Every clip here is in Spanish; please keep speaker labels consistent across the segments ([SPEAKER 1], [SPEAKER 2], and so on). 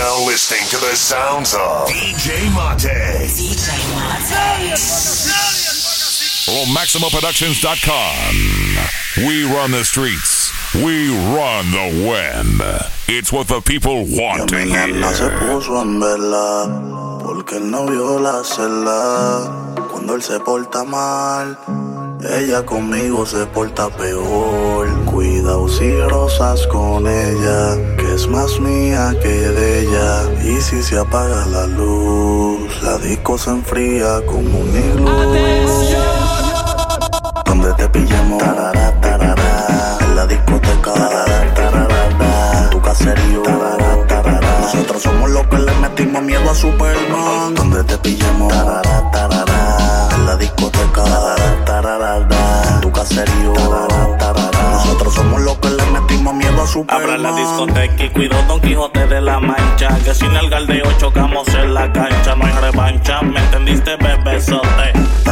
[SPEAKER 1] now listening to the sounds of DJ Mate.
[SPEAKER 2] DJ Mate.
[SPEAKER 3] From MaximoProductions.com. We run the streets. We run the web. It's what the people want to hear.
[SPEAKER 4] Mi nena se puso en vela porque él no vio la celda. Cuando él se porta mal, ella conmigo se porta peor. Cuidado si rozas con ella, que es más mía que de ella. Y si se apaga la luz, la disco se enfría como un iglú. Donde te pillemos, tarara, tarara, en la discoteca, tarara, tarara, tu caserío, tarara, tarara. Nosotros somos los que le metimos miedo a Superman. Donde te pillemos, tarara, tarara, en la discoteca, tarara, tarara, tu caserío, tarara, tarara. Nosotros somos los que le metimos miedo a Superman.
[SPEAKER 5] Abra la discoteca y cuido Don Quijote de la Mancha, que sin el galdeo chocamos en la cancha. No hay revancha, ¿me entendiste, bebesote?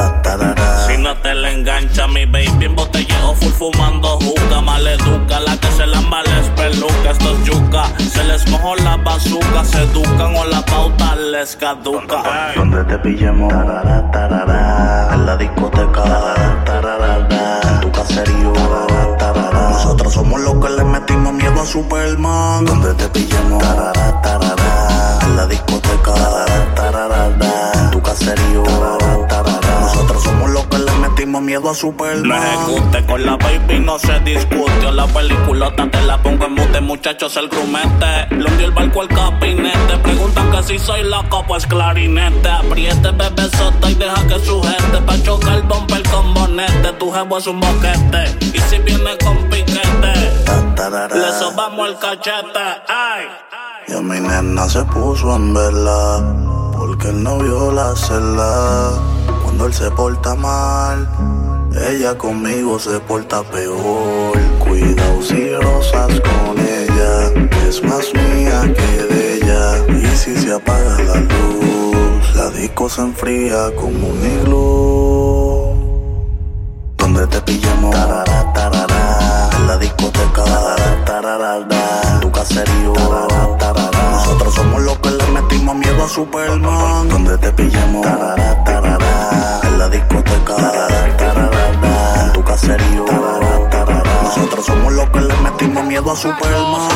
[SPEAKER 5] Si no te la engancha, mi baby en botelleo full fumando juca. Maleduca, la que se la les peluca. Esto es yuca, se les mojó la bazuca. Se educan o la pauta les caduca.
[SPEAKER 4] Donde te pillemos, tarara, tarara, en la discoteca, tarara, tarara, en tu caserío, tarara, tarara. Nosotros somos los que le metimos miedo a Superman. Donde te pillemos, tarara, tarara, en la discoteca, tarara, tarara, en tu caserío, tarara, tarara. Nosotros somos los que le metimos miedo a Superman.
[SPEAKER 5] No ejecute, con la baby no se discute. La peliculota te la pongo en mute, muchachos, el grumete. Le hundió el barco al capinete. Preguntan que si soy loco, pues clarinete. Apriete, bebé sota y deja que sujete. Pa' chocar el bumper con bonete. Tu jevo es un boquete. Y si viene con piquete, le sobamos el cachete. Ay.
[SPEAKER 4] Y a mi nena se puso en vela porque él no vio la celda. Cuando él se porta mal, ella conmigo se porta peor. Cuidado si rozas con ella, que es más mía que de ella. Y si se apaga la luz, la disco se enfría como un iglú. Donde te pillemos, tarara, tarara, en la discoteca, tarara, tarara, en tu caserío, tarara, tarara. Nosotros somos los que le metimos miedo a Superman. Donde te pillemos, tarara, tarara, en la discoteca, tarara, tarara, en tu caserío, tarara, tarara. Nosotros somos los que le metimos miedo a Superman.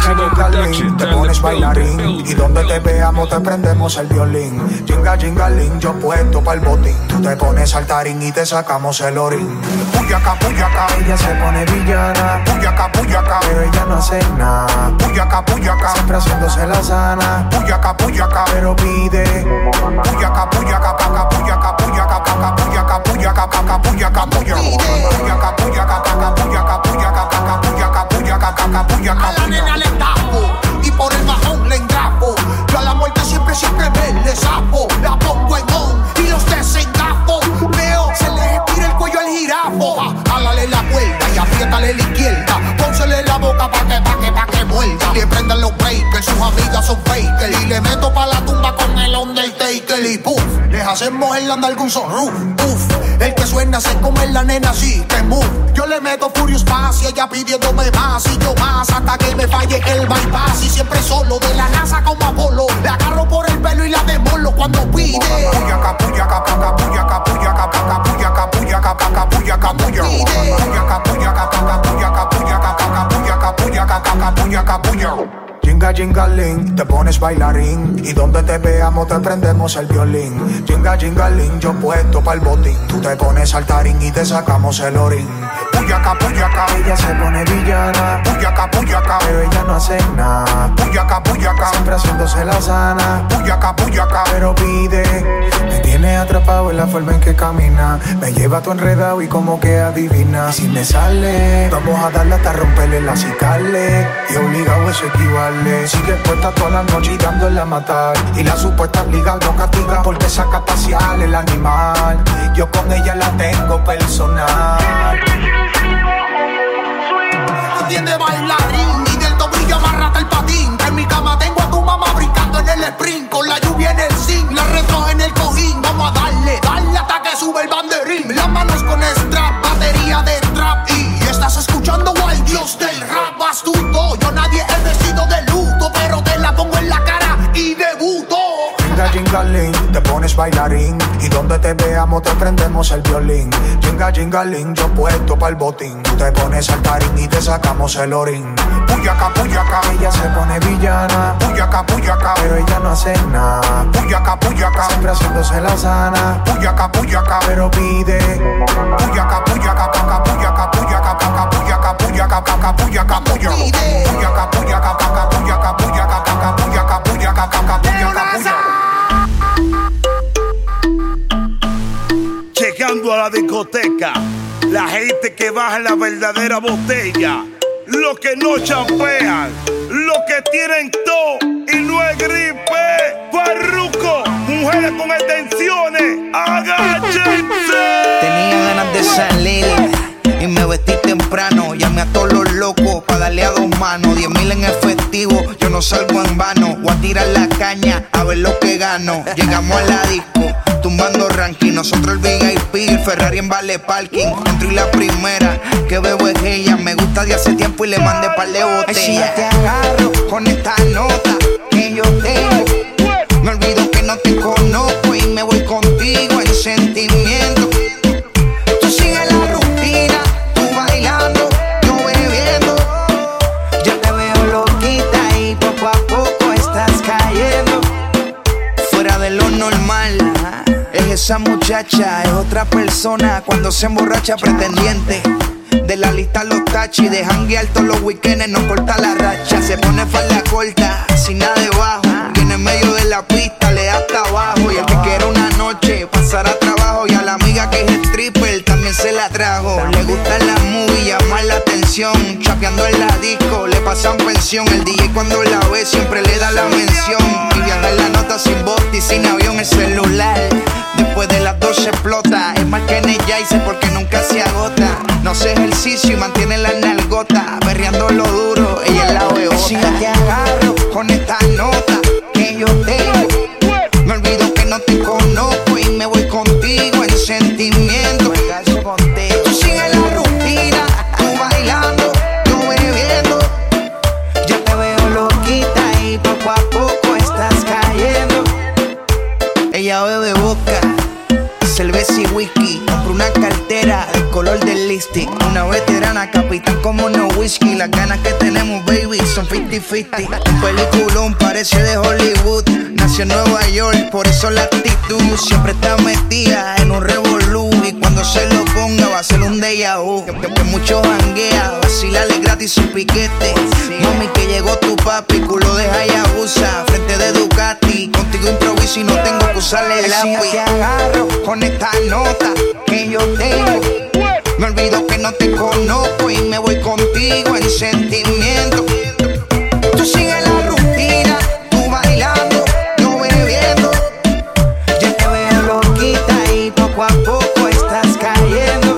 [SPEAKER 6] Te pones bailarín y donde te veamos te prendemos el violín. Jinga, jingaling, yo puesto pa'l botín. Tú te pones saltarín y te sacamos el orín. Puyaca, puyaca, ella se pone villana. Puyaca, puyaca, pero ella no hace nada. Puyaca, puyaca, siempre haciéndose la sana. Puyaca, puyaca, pero pide. Puyaca, puyaca, caca, puyaca, puyaca, caca, puyaca, puyaca, caca, puyaca, puyaca, puyaca, puyaca, caca, puyaca, puyaca, caca, puyaca, puyaca, caca, puyaca.
[SPEAKER 7] A la nena le tapo y por el bajón le engrapo. Yo a la muerte siempre me sapo. La pongo en on y los desengafo. Veo, se les estira el cuello al jirafo. Jálale la cuerda y apriétale la izquierda. Pónsele la boca pa' que muerda. Le prendan los breakers, sus amigas son fakers. Y le meto pa' la tumba con el Undertaker. Y puff, les hacemos el andar con sunroof. Puff, el que suena se come la nena así que move. Yo le meto Furious Pass y ella pidiéndome más y yo más hasta que me falle el bypass. Y siempre solo de la NASA como Apolo. Le agarro por el pelo y la demolo cuando pide.
[SPEAKER 6] Puyaca, puyaca, caca, puyaca, puyaca, caca, puyaca, puyaca, caca, puyaca, puyaca, puyaca, puyaca, caca, puyaca, puyaca, caca, puyaca, puyaca, caca, puyaca, puyaca. Jinga, jingaling, te pones bailarín y donde te veamos te prendemos el violín. Jinga, jingaling, yo puesto pa'l botín. Tú te pones saltarín y te sacamos el orín. Puyaca, puyaca, ella se pone villana. Puyaca, puyaca, pero ella no hace nada. Puyaca, puyaca, siempre haciéndose la sana. Puyaca, puyaca, pero pide. Me tiene atrapado en la forma en que camina. Me lleva todo enredado y como que adivina. Si me sale, vamos a darle hasta romperle la cicale. Y obligado eso equivale. Sigue puesta toda la noche y dándole a matar. Y la supuesta liga lo castiga porque saca espacial el animal. Yo con ella la tengo personal.
[SPEAKER 7] Tiene bailarín y del tobillo amárrate el patín. En mi cama tengo a tu mamá brincando en el sprint. Con la lluvia en el zinc, la retro en el cojín. Vamos a darle, darle hasta que sube el banderín. Las manos con strap, batería de trap. Y estás escuchando al dios del rap astuto. Yo nadie he vestido de luto, pero te la pongo en la cara
[SPEAKER 6] pones bailarín. Y donde te veamos te prendemos el violín. Jinga, jingaling, yo puesto pa'l botín. Tú te pones saltarín y te sacamos el orín. Puyaca, puyaca,
[SPEAKER 8] ella se pone villana.
[SPEAKER 6] Puyaca, puyaca,
[SPEAKER 8] pero ella no hace nada.
[SPEAKER 6] Puyaca, puyaca,
[SPEAKER 8] siempre haciéndose la sana.
[SPEAKER 6] Puyaca, puyaca,
[SPEAKER 8] pero pide.
[SPEAKER 6] Puyaca, puyaca, paca, puyaca, puyaca, paca, puyaca, puyaca, paca, puyaca, puyaca, puyaca, puyaca, paca, puyaca, puyaca, paca, puyaca, puyaca, paca, puyaca, puyaca.
[SPEAKER 9] Llegando a la discoteca, la gente que baja la verdadera botella, los que no champean, los que tienen todo y no es gripe. Farruko, mujeres con extensiones, agáchense.
[SPEAKER 10] Tenía ganas de salir y me vestí temprano. Llamé a todos los locos pa' darle a 2 manos. 10,000 en efectivo, yo no salgo en vano. Voy a tirar la caña a ver lo que gano. Llegamos a la disco, tumbando ranking. Nosotros el VIP, el Ferrari en vale parking. Entro y la primera que bebo es ella. Me gusta de hace tiempo y le mandé par de botellas. Si ya te agarro con esta nota que yo tengo, me olvido que no te conozco y me voy contigo en sentimiento. Tú sigues la rutina, tú bailando, yo bebiendo. Yo te veo loquita y poco a poco estás cayendo. Fuera de lo normal, es esa muchacha, es otra persona. Cuando se emborracha pretendiente, de la lista los tachis, de janguear todos los weekends, no corta la racha. Se pone falda corta, sin nada debajo, y en el medio de la pista le da hasta abajo. Y el que quiera una noche pasar a trabajo, y a la amiga que es stripper también se la trajo. Le gusta la movie, llamar la atención, chapeando en la disco, le pasan pensión. El DJ cuando la ve siempre le da la mención, y viaja en la nota sin bote y sin avión. El celular después de las 12 explota, es más que Energizer porque nunca se agota. No hace ejercicio y mantiene la nalgota, berreando lo duro, ella es la bebota. Si yo te agarro con esta nota que yo tengo, me olvido que no te conozco y me voy contigo en sentimiento. Tú sigues la rutina, tú bailando, tú bebiendo. Yo te veo loquita y poco a poco estás cayendo. Ella bebe vodka, cerveza y whisky. Compré una cartera del color del lipstick. Una veterana, capitán como no whisky. Las ganas que tenemos, baby, son 50-50. Un peliculón, parece de Hollywood. Nació en Nueva York, por eso la actitud. Siempre está metida en un revolú, y cuando se lo ponga va a ser un déjà vu. Que mucho janguea, vacilale gratis su piquete. Mami, que llegó tu papi, culo de Hayabusa, frente de Ducati. Contigo improviso y no tengo que usarle el lápiz. Si te agarro con esta nota que yo tengo, me olvido que no te conozco y me voy contigo en sentimiento. Tú sigues la rutina, tú bailando, yo bebiendo. Yo te veo loquita y poco a poco estás cayendo.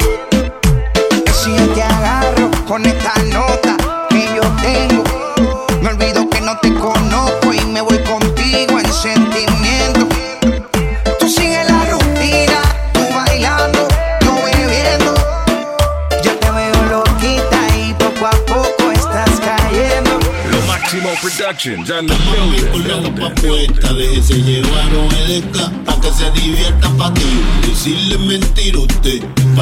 [SPEAKER 10] Si yo te agarro con esta nota que yo tengo, me olvido que no te conozco y me voy contigo en sentimiento. Tú sigues la rutina, tú bailando, yo bebiendo. Yo te veo loquita y poco a poco estás cayendo.
[SPEAKER 3] Lo Máximo Productions and the
[SPEAKER 11] building. Pa' puesta, déjese llevar o edeka, pa' que se divierta pa' ti. Decirle mentira a usted, pa'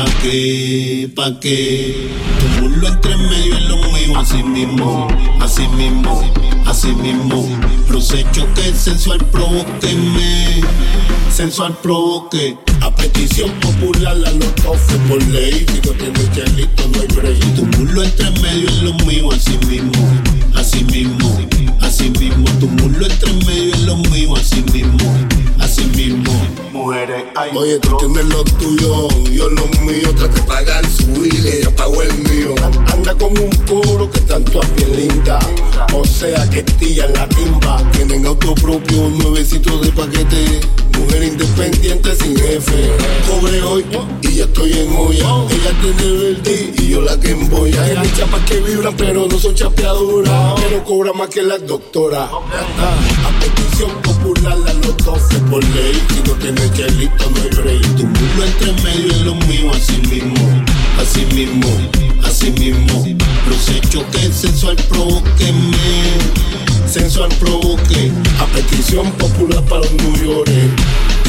[SPEAKER 11] que tu muslo entre en medio en lo mío, así mismo, así mismo, así mismo. Procecho que sensual provóqueme, sensual provoque. A petición popular a los tofes por ley. Si no tienes chelito no hay break. Tu muslo entre en medio en lo mío, así mismo, así mismo, así mismo. Tu muslo entre en medio en lo mío, así mismo, así mismo. Mujeres, ay. Oye, tú tienes lo tuyo, yo lo mío. Trata de pagar su bill, ella pagó el mío. Anda con un coro que tanto es bien linda, o sea que tía en la timba. Tienen auto propio, nuevecitos de paquete. Mujer independiente sin jefe. Cobre hoy y ya estoy en olla. Ella tiene verde y yo la que embolla. Hay chapas que vibran pero no son chapeadoras, pero cobra más que las doctoras. A petición popular a los 12 por ley. Si no tienes chelito no hay break. Tu muslo entre medio en lo mío, así mismo, así mismo, así mismo. Procecho que sensual provóqueme, sensual provoque. A petición popular para los New York.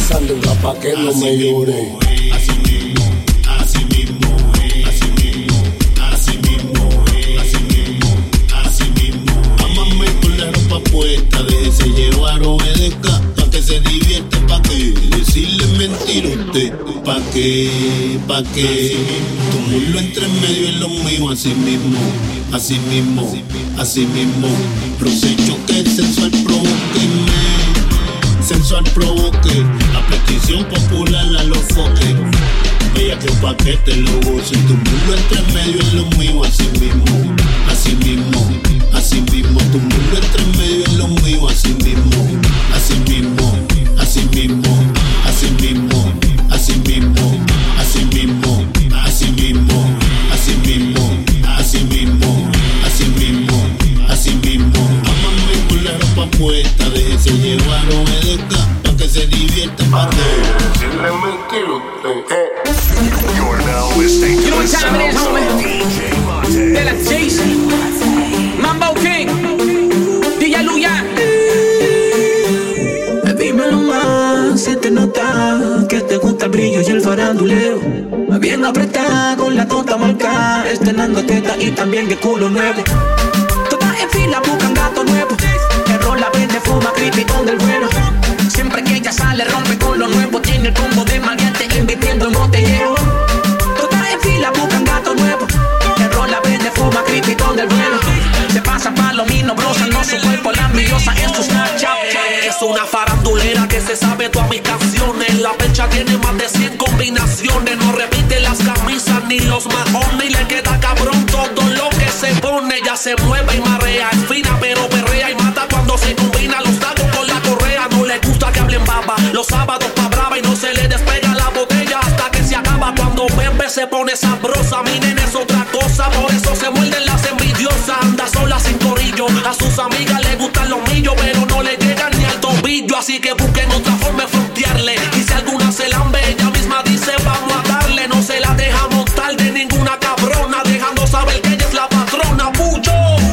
[SPEAKER 11] sandunga pa' que no me llore. Así mismo, así mismo, así mismo, así mismo, así mismo, así mismo. Amame con la ropa puesta, déjese llevar, obedezca, pa' que se divierta, pa' que decirle mentira a usted, pa' que tu muslo entre en medio en lo mío, así mismo, así mismo, así mismo. Proceso que sensual provoquenme, sensual provoque, a petición popular a los foques. Bella que un paquete lo goce, tu mundo entre en medio en lo mío, así mismo, así mismo, así mismo. Tu mundo entre en medio en lo mío, así mismo, así mismo, así mismo, así mismo, así mismo, así mismo, así mismo, así mismo, así mismo, así mismo, así mismo. Amame con la ropa puesta, déjese llevar, obedezca, pa' que se divierta, pa' que decirle mentira usted.
[SPEAKER 1] You're now listening to
[SPEAKER 2] You know what time it is, homie?
[SPEAKER 1] DJ Mate.
[SPEAKER 2] De la Jason, Mambo King, DJ Luyan. Dímelo más, si te nota que te gusta el brillo y el faranduleo. Bien apretada con la tota marcada, estrenando teta y también el culo nuevo. Todas en fila buscan gato nuevo. El rol la vende, fuma, criticón del bueno. Siempre que ella sale rompe con lo nuevo. Tiene el combo de maleante invirtiendo en botellero. Todas en fila buscan gato nuevo. El rol la vende, fuma, criticón del bueno. Se pasa palomino, brozando su cuerpo, la envidiosa en sus Snapchat.
[SPEAKER 5] Es una farandulera que se sabe todas mis canciones. La percha tiene más de 100 combinaciones. No repite las camisas ni los majones. Y le queda cabrón todo lo que se pone. Ya se mueve y marea, es fina pero perrea y mata cuando se combina los tacos con la correa. No le gusta que hablen baba, los sábados pa' brava y no se le despega la botella hasta que se acaba. Cuando bebe se pone sabrosa, mi nena es otra cosa. Por eso se muerden las envidiosas. Anda sola sin corillo, a sus amigas le gustan los millos, pero no le llegan ni al tobillo. Así que busquen otra forma de frontearle. Y si alguna se lambe, ella misma dice vamos a darle. No se la deja montar de ninguna cabrona, dejando saber que ella es la patrona. Pucho.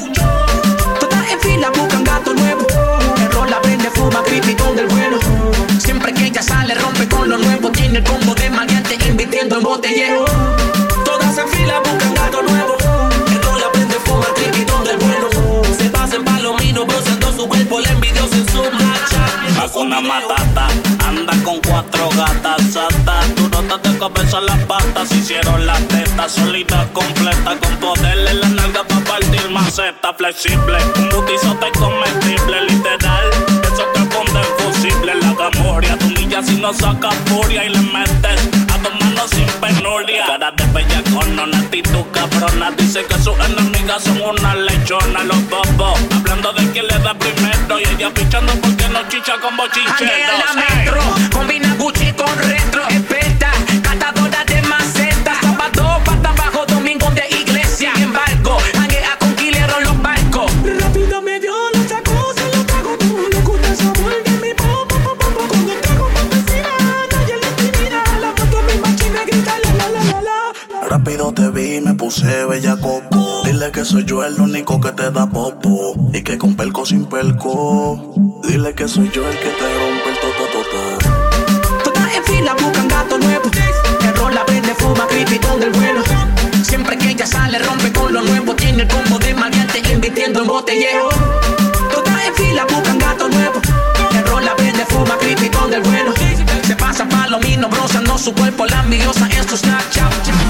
[SPEAKER 2] Todas en fila buscan gato nuevo. El rol la vende, fuma, criticón del bueno. Siempre que ella sale rompe con lo nuevo. Tiene el combo de maleante invirtiendo en botellero. Todas en fila buscan gato nuevo. El rol la vende, fuma, criticón del bueno. Se pasen palomino, brozando su cuerpo, la envidiosa en su marcha.
[SPEAKER 5] Hakuna Matata, anda con 4 gatas satas. Tú no te cabeza las patas, hicieron las tetas solita, completa, con poder en la nalga pa' partir maceta flexible. Un butizote comestible, literal. Eso que pone en fusible, la gamoria. Tu niña si no saca furia y le metes a tu mano sin penuria. Cara de bellacona, una actitud cabrona. Dice que sus enemigas son una lechona. Los bobos, hablando de quién le da primero. Y ella pichando porque no chicha con bochincheros.
[SPEAKER 2] Janguea la metro, combina Gucci con retro. Experta, catadora de macetas. Sábado, pata abajo, domingo de iglesia. Sin embargo, janguea con quileros los barcos. Rápido me dio la cosa, lo trago tú. Le gusta el sabor de mi popo, cuando trago con vecina, nadie le intimida. La foto mi machina grita la.
[SPEAKER 4] Rápido te vi, me puse bella coco. Dile que soy yo el único que te da popo. Y que con pelco sin pelco. Dile que soy yo el que te rompe el toto.
[SPEAKER 2] Todas en fila buscan gato nuevo. El rol la vende, fuma, criticón del bueno. Siempre que ella sale rompe con lo nuevo. Tiene el combo de maleante invirtiendo en botellero. Todas en fila buscan gato nuevo. El rol la vende, fuma, criticón del bueno. Se pasa palomino, brozando su cuerpo, la envidiosa en su Snapchat.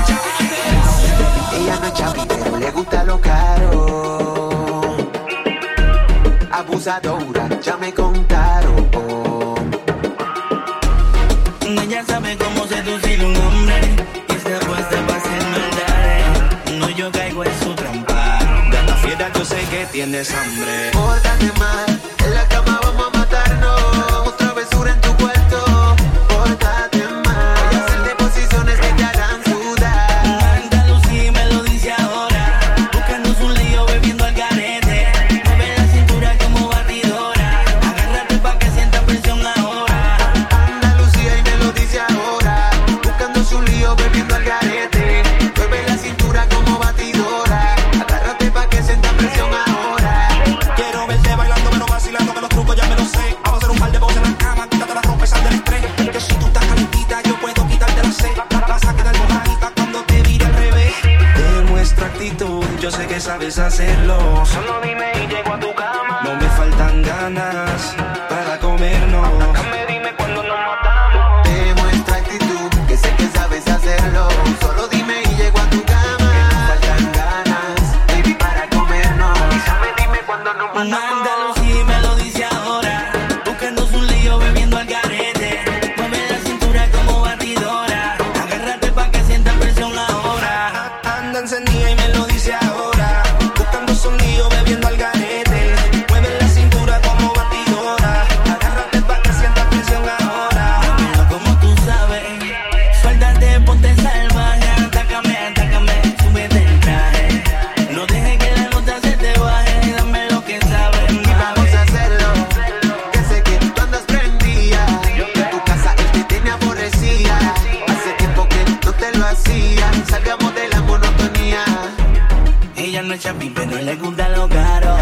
[SPEAKER 12] Ella no es chapi, pero le gusta lo caro. Abusadora, ya me contaron.
[SPEAKER 13] Ella sabe cómo seducir un hombre y está puesta para hacer maldades. No, yo caigo en su trampa. Gata fiera, yo sé que tienes hambre.
[SPEAKER 12] Pórtate mal, en la cama vamos a matarnos. Travesura en tu cuarto. Pórtate mal, voy a hacerte posiciones que te harán sudar.
[SPEAKER 13] Andalucía me lo dice ahora. Buscando un lío bebiendo al garete. Mueve la cintura como batidora. Agárrate pa' que sienta presión ahora.
[SPEAKER 12] Andalucía y me lo dice ahora. Buscando su lío bebiendo al garete. Mueve la cintura como batidora. Agárrate pa' que sienta presión ahora.
[SPEAKER 13] Quiero verte bailando, pero vacilando. sabes hacerlo, solo dime y llego a tu cama. No me faltan ganas para comernos. Dime cuando nos matamos.
[SPEAKER 12] Demuestra actitud, que sé que sabes hacerlo. Solo dime y llego a tu cama. Que no faltan ganas, baby, para comernos. Dime cuando nos matamos.
[SPEAKER 13] Mándalo si me lo dice ahora. Buscándose un lío bebiendo al garete. Mueve la cintura como batidora. Agárrate pa' que sientas presión ahora. Anda encendida y me lo dice ahora. Buscándose un lío bebiendo al garete. Mueve la cintura como batidora. Agárrate pa' que sientas presión ahora. Dámelo como tú sabes. Suéltate, ponte salvaje. Atácame, atácame, súbete el traje. No dejes que la nota se te baje. Dame lo que sabes.
[SPEAKER 12] Y vamos a hacerlo, que sé que tú andas prendida. En tu casa él te tiene aborrecida. Hace tiempo que no te lo hacía. Salgamos de la monotonía.
[SPEAKER 13] Ella no es chapi, pero le gusta lo caro.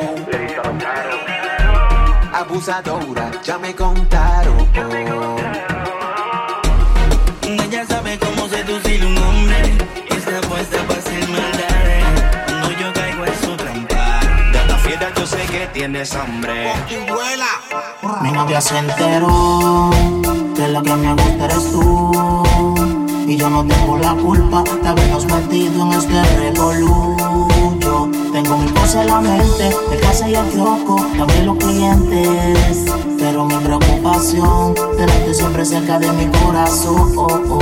[SPEAKER 12] Abusadora, ya me contaron.
[SPEAKER 13] Ella sabe cómo seducir un hombre. Y está puesta para hacer maldades. Cuando yo caigo en su trampa. Gata fiera, yo sé que tienes hambre.
[SPEAKER 14] Mi novia se enteró que la que me gusta eres tú. Y yo no tengo la culpa de habernos metido en este revolú. Yo tengo mi cosa en la mente, el casa y el kiosco, también los clientes. Pero mi preocupación, tenerte siempre cerca de mi corazón.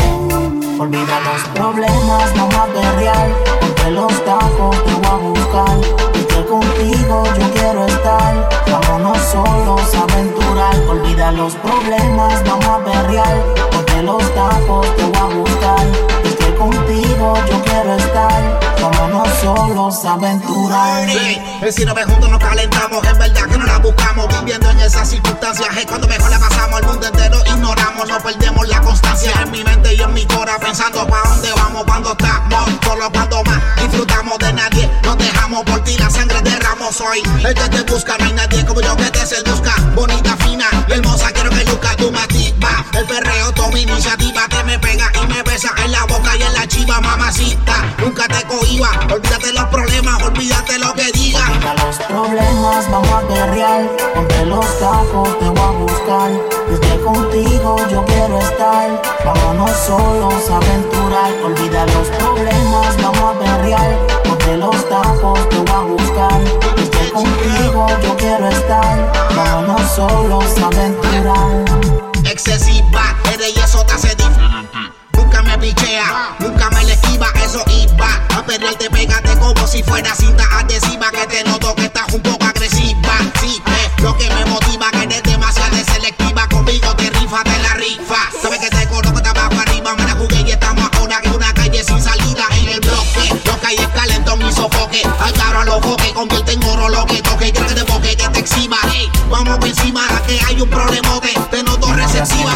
[SPEAKER 14] Olvida los problemas, vamos a perrear. Entre los tacos te voy a buscar. Y que contigo yo quiero estar. Vámonos solos a aventurar. Olvida los problemas, vamos a perrear. Entre los tacos te voy a buscar. Y que contigo yo quiero estar. Vámonos solos a aventurar.
[SPEAKER 10] Sí, si no me juntos nos calentamos. Es verdad que no la buscamos. Viviendo en esas circunstancias es cuando mejor la pasamos. El mundo entero ignoramos, no perdemos la constancia. En mi mente y en mi corazón pensando pa' dónde vamos cuando estamos. Solo cuando más disfrutamos de nadie. Nos dejamos por ti, la sangre derramos. Soy el que te busca, no hay nadie como yo que te seduzca. Bonita, fina y hermosa, quiero que luzca tu mativa. El perreo, toma iniciativa. Te me pega y me besa en la boca y en la chiva, mamacita. Nunca te cohiba, olvídate los problemas, olvídate lo que diga.
[SPEAKER 14] Olvida los problemas, vamos a perrear. Entre los tacos te voy a buscar. Desde contigo yo quiero estar. Vámonos solos a aventurar. Olvida los problemas, vamos a perrear. Entre los tacos te voy a buscar. Desde contigo yo quiero estar. Vámonos solos a aventurar.
[SPEAKER 10] Excesiva, eres y eso te hace diferente. Nunca me pichea, nunca me le esquiva, eso iba. A perrearte, pégate como si fuera cinta adhesiva. Que te noto que estás un poco agresiva. Sí, lo que me motiva, que eres demasiado selectiva. Conmigo te rifa, te la rifa. Sabes que te conozco, te abajo arriba. Me la jugué y estamos ahora en una calle sin salida. En el bloque, lo que hay es calentó mi sofoque. Al cabro a los foques, convierte en oro lo que toque. Quiero que te boque, que te exhiba. Hey, vamos por encima, que hay un problemote. Te noto receptiva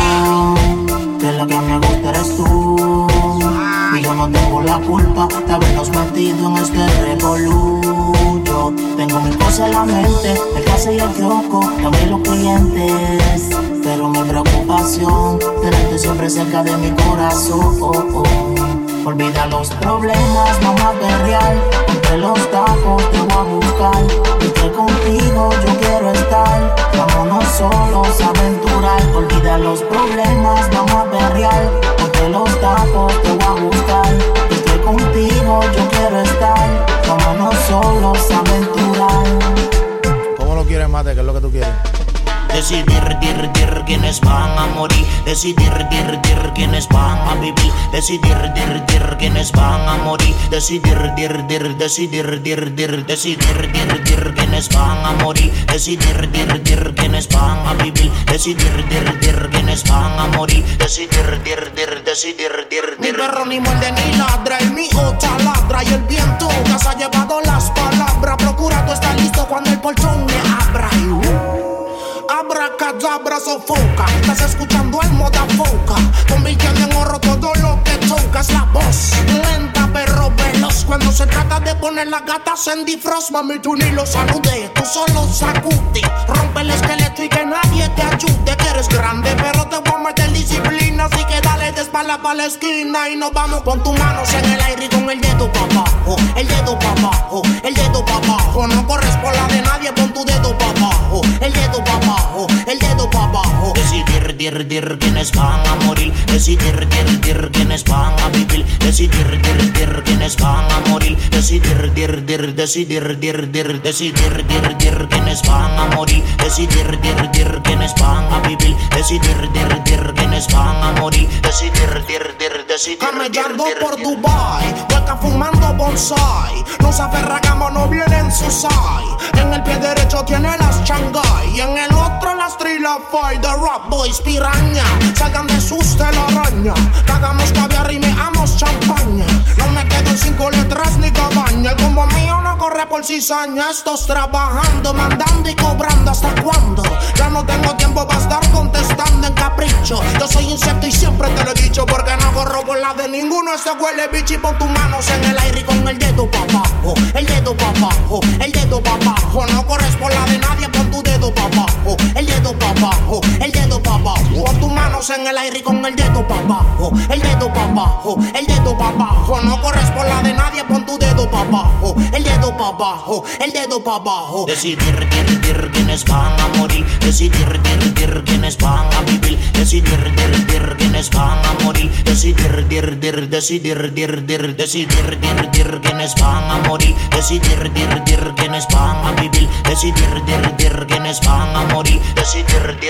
[SPEAKER 10] porque
[SPEAKER 14] que la que me gusta eres tú. Y yo no tengo la culpa de habernos metido en este revolú. Yo tengo mi cosa en la mente, el casa y el kiosco, también los clientes. Pero mi preocupación, tenerte siempre cerca de mi corazón. Olvida los problemas, vamos a perrear. Entre los tacos te voy a buscar. Y que contigo yo quiero estar. Vámonos solos a aventurar. Olvida los problemas, vamos a perrear. Entre los tacos te voy a buscar. Y que contigo yo quiero estar. Vámonos solos a aventurar.
[SPEAKER 15] ¿Cómo lo quieres, Mate? ¿Qué es lo que tú quieres?
[SPEAKER 14] Decidir, quienes van a morir. Decidir, quienes van a vivir. Decidir, quienes van a morir. Decidir, quienes van a morir. Decidir, quienes van a vivir. Decidir, quienes van a morir. Decidir.
[SPEAKER 7] Mi perro ni muerde ni ladra, el mío taladra y el viento ya se ha llevado las palabras. Procura tú estar listo cuando el portón me abra. Abracadabra sofoca, estás escuchando el moda foca, convirtiendo en oro todo lo que toca. Es la voz lenta pero demasiado veloz. Cuando se trata de poner las gatas en defrost, mami, tú ni lo saludes, tú solo sacude. Rompe el esqueleto y que nadie te ayude. Que eres grande, pero te voy a meter disciplina. Así que dale de espalda pa' la esquina y nos vamos con tus manos en el aire y con el dedo pa' abajo. El dedo pa' abajo, el dedo pa' abajo. No corres por la de nadie, pon tu dedo pa' abajo. El dedo pa' abajo, el dedo pa' abajo. Decidir, dir, quienes van a morir. Decidir, dir, quienes van a vivir. Decidir, dir, quienes van a morir. Decidir, dir, decidir, dir, quienes van a morir. Decidir, dir, quienes van a vivir. Decidir, dir, quienes van a morir. Decidir, decidir. Camellando por Dubai, hueca fumando bonsai. Nos aferragamos, no viene en su side. En el pie derecho tiene las Shanghai y en el otro las Trilla Fight. The Rap Boys piraña, salgan de sus telaraña. Cagamos caviar y meamos champaña. No me quedo en 5 letras ni cabaña. El combo mío no corre por cizaña. Estos trabajando, mandando y cobrando. ¿Hasta cuándo? Ya no tengo tiempo para estar contestando en capricho. Yo soy insecto y siempre te lo he dicho, porque no corro por la de ninguno. Este huele bicho y pon tus manos en el aire y con el dedo pa' abajo. El dedo pa' abajo, el dedo pa' abajo. No corres por la de nadie, pon tu dedo pa' abajo. El dedo pa' abajo, el dedo pa' abajo. Pon tus manos en el aire y con el dedo pa' abajo. El dedo pa' abajo, el dedo pa' abajo. No corres por la de nadie, pon tu dedo pa' abajo. El dedo pa' abajo, el dedo pa' abajo. Decidir, dir, quienes van a morir. Decidir, dir, quienes van a vivir. Decidir, dir, quienes van a morir. Decidir, decidir, dir, quienes van a morir. Decidir, quienes van a vivir. Decidir, quienes van a morir. Decidir,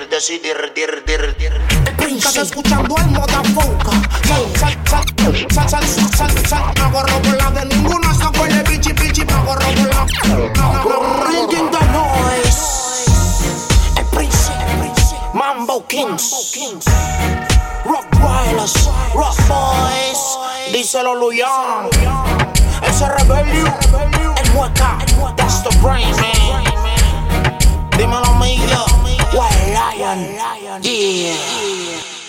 [SPEAKER 7] dir. Estás escuchando el Modafoca. Sal, no corro por la de ninguno. Hasta huele bichi, no corro por la. Bringing the noise. El príncipe, Mambo Kings, Rock Wireless, Rock Boys. Díselo Luyan. Ese rebelio, el mueca, that's the brain, man. Dímelo mío, White Lion, yeah.